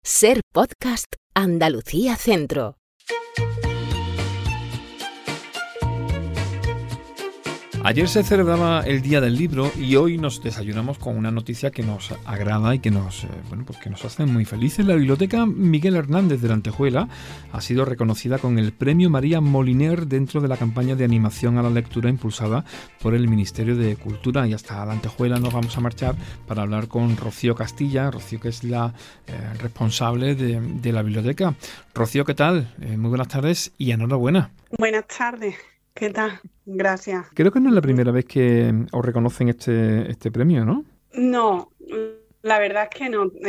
Ser Podcast Andalucía Centro. Ayer se celebraba el Día del Libro y hoy nos desayunamos con una noticia que nos agrada y que nos hace muy felices. La Biblioteca Miguel Hernández de la Antejuela ha sido reconocida con el Premio María Moliner dentro de la campaña de animación a la lectura impulsada por el Ministerio de Cultura. Y hasta la Antejuela nos vamos a marchar para hablar con Rocío Castilla. Rocío, que es la responsable de la biblioteca. Rocío, ¿qué tal? Muy buenas tardes y enhorabuena. Buenas tardes. ¿Qué tal? Gracias. Creo que no es la primera vez que os reconocen este premio, ¿no? No, la verdad es que no.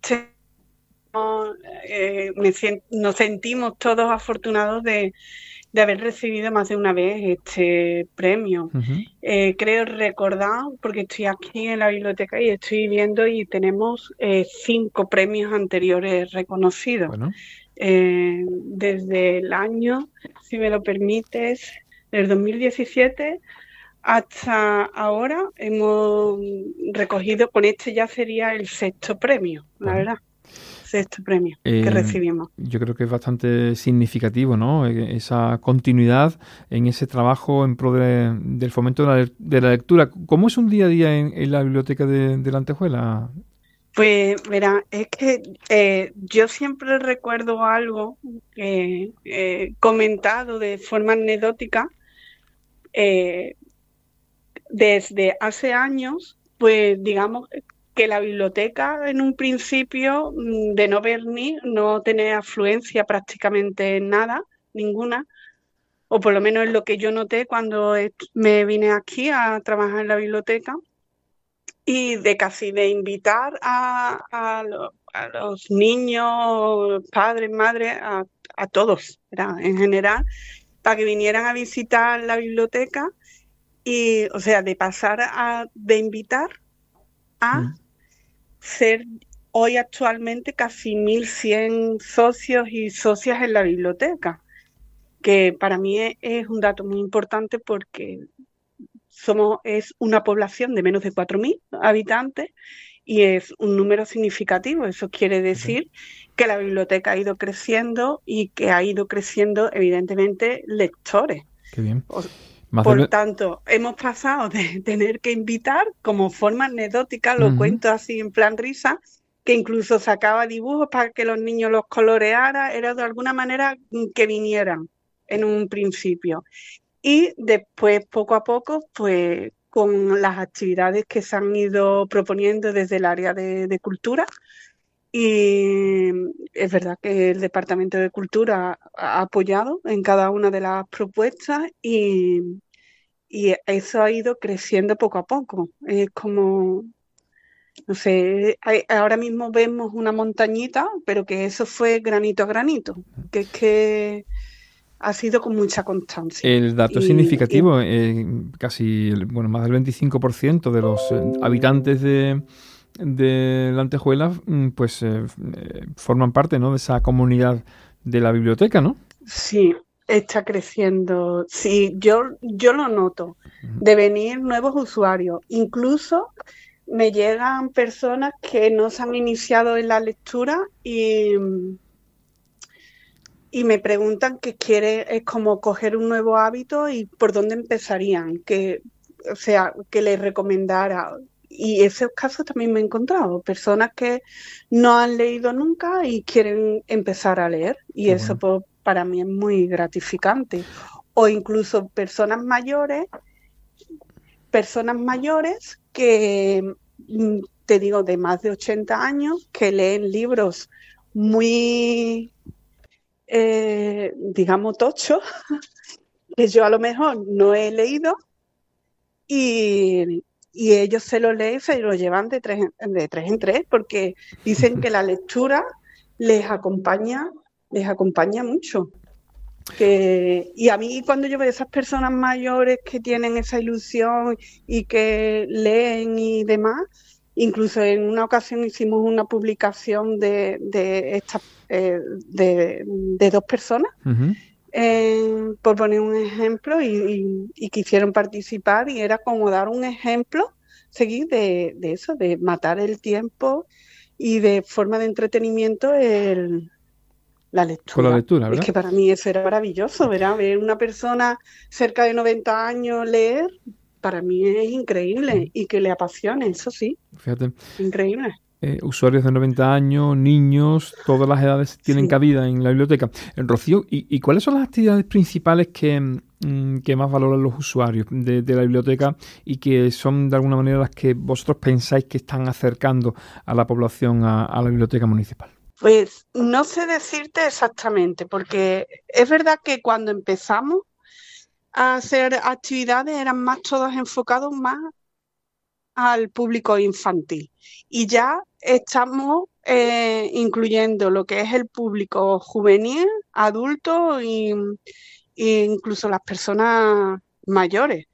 Nos sentimos todos afortunados de haber recibido más de una vez este premio. Uh-huh. Creo recordar, porque estoy aquí en la biblioteca y estoy viendo y tenemos 5 premios anteriores reconocidos. Bueno. Desde el año, si me lo permites, del 2017 hasta ahora hemos recogido, con este ya sería el 6º premio, la verdad. 6º premio que recibimos. Yo creo que es bastante significativo, ¿no? Esa continuidad en ese trabajo en pro del fomento de la lectura. ¿Cómo es un día a día en la biblioteca de la Antejuela? Pues, verá, es que yo siempre recuerdo algo que he comentado de forma anecdótica. Desde hace años, pues digamos que la biblioteca en un principio de no venir, no tener afluencia prácticamente en nada, ninguna, o por lo menos es lo que yo noté cuando me vine aquí a trabajar en la biblioteca, y de casi de invitar a los niños, padres, madres, a todos, ¿verdad? En general, para que vinieran a visitar la biblioteca. Y, o sea, de pasar de invitar a ser hoy actualmente casi 1.100 socios y socias en la biblioteca, que para mí es un dato muy importante porque es una población de menos de 4.000 habitantes y es un número significativo. Eso quiere decir que la biblioteca ha ido creciendo y que ha ido creciendo, evidentemente, lectores. Qué bien. Por tanto, hemos pasado de tener que invitar como forma anecdótica, lo cuento así en plan risa, que incluso sacaba dibujos para que los niños los colorearan, era de alguna manera que vinieran en un principio. Y después, poco a poco, pues con las actividades que se han ido proponiendo desde el área de cultura. Y es verdad que el Departamento de Cultura ha apoyado en cada una de las propuestas y eso ha ido creciendo poco a poco. Es como, no sé, ahora mismo vemos una montañita, pero que eso fue granito a granito, que es que ha sido con mucha constancia. El dato es significativo, casi más del 25% de los habitantes de la Antejuela pues forman parte, ¿no?, de esa comunidad de la biblioteca, ¿no? Sí, está creciendo. Sí, yo lo noto. De venir nuevos usuarios. Incluso me llegan personas que no se han iniciado en la lectura y me preguntan que es como coger un nuevo hábito y por dónde empezarían, que les recomendara. Y esos casos también me he encontrado, personas que no han leído nunca y quieren empezar a leer, y eso pues, para mí es muy gratificante. O incluso personas mayores que, te digo, de más de 80 años, que leen libros muy, digamos, tochos, que yo a lo mejor no he leído, y ellos se lo leen, se lo llevan de tres en tres, porque dicen que la lectura les acompaña mucho. Y a mí, cuando yo veo esas personas mayores que tienen esa ilusión y que leen y demás, incluso en una ocasión hicimos una publicación de 2 personas, por poner un ejemplo, y quisieron participar, y era como dar un ejemplo, seguir de eso, de matar el tiempo y de forma de entretenimiento la lectura. Con la lectura, ¿verdad? Es que para mí eso era maravilloso, ¿verdad? Ver una persona cerca de 90 años leer, para mí es increíble, y que le apasione, eso sí. Fíjate. Increíble. Usuarios de 90 años, niños, todas las edades tienen cabida en la biblioteca. Rocío, ¿y cuáles son las actividades principales que más valoran los usuarios de la biblioteca y que son de alguna manera las que vosotros pensáis que están acercando a la población a la biblioteca municipal? Pues no sé decirte exactamente, porque es verdad que cuando empezamos a hacer actividades eran más todos enfocados más al público infantil, y ya estamos incluyendo lo que es el público juvenil, adulto e incluso las personas mayores.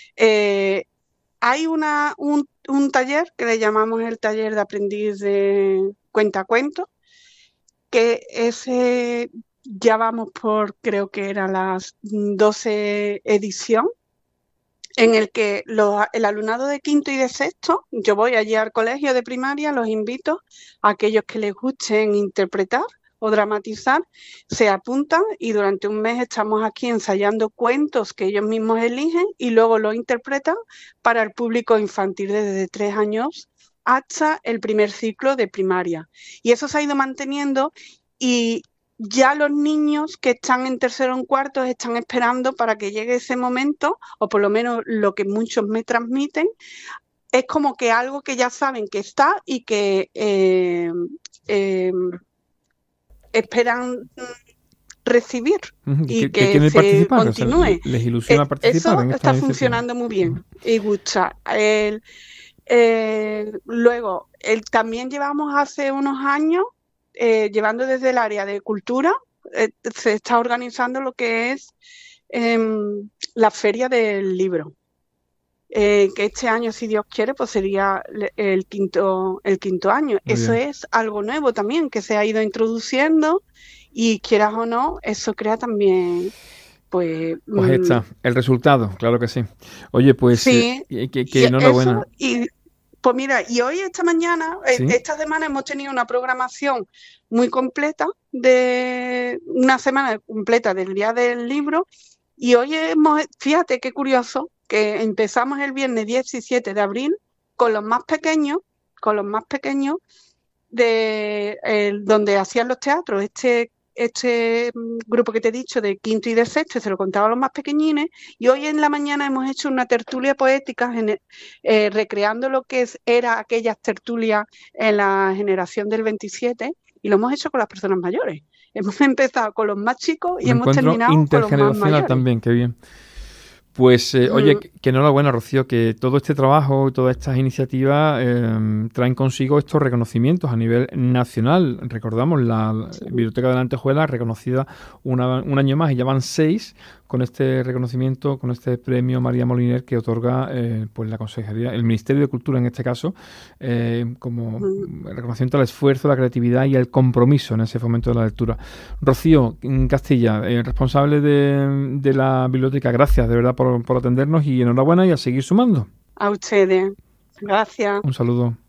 Hay un taller que le llamamos el taller de aprendiz de cuentacuentos, que ese ya vamos por, creo que era las 12 edición, en el que el alumnado de quinto y de sexto, yo voy allí al colegio de primaria, los invito a aquellos que les gusten interpretar o dramatizar, se apuntan y durante un mes estamos aquí ensayando cuentos que ellos mismos eligen y luego los interpretan para el público infantil desde 3 años hasta el primer ciclo de primaria. Y eso se ha ido manteniendo, y ya los niños que están en tercero o en cuarto están esperando para que llegue ese momento, o por lo menos lo que muchos me transmiten, es como que algo que ya saben que está y que esperan recibir y que se continúe. O sea, les ilusiona participar. Eso está funcionando muy bien y gusta. Luego, también llevamos hace unos años llevando desde el área de cultura, se está organizando lo que es la feria del libro, que este año, si Dios quiere, pues sería el quinto año. Muy eso bien. Es algo nuevo también que se ha ido introduciendo, y quieras o no, eso crea también pues ahí está, el resultado, claro que sí. Oye, pues sí, que enhorabuena. Pues mira, y hoy, esta mañana, ¿sí? Esta semana hemos tenido una programación muy completa, de una semana completa del Día del Libro, y hoy fíjate qué curioso, que empezamos el viernes 17 de abril con los más pequeños donde hacían los teatros, este grupo que te he dicho de quinto y de sexto, se lo contaba a los más pequeñines, y hoy en la mañana hemos hecho una tertulia poética recreando lo que era aquellas tertulias en la generación del 27, y lo hemos hecho con las personas mayores. Hemos empezado con los más chicos y hemos terminado con los más mayores. También, qué bien. Pues, oye, que enhorabuena, Rocío, que todo este trabajo y todas estas iniciativas traen consigo estos reconocimientos a nivel nacional. Recordamos, la Biblioteca de la Antejuela reconocida un año más, y ya van 6 con este reconocimiento, con este premio María Moliner que otorga pues la Consejería, el Ministerio de Cultura en este caso, como reconocimiento al esfuerzo, la creatividad y el compromiso en ese fomento de la lectura. Rocío Castilla, responsable de la biblioteca, gracias de verdad por atendernos, y enhorabuena, y a seguir sumando. A ustedes. Gracias. Un saludo.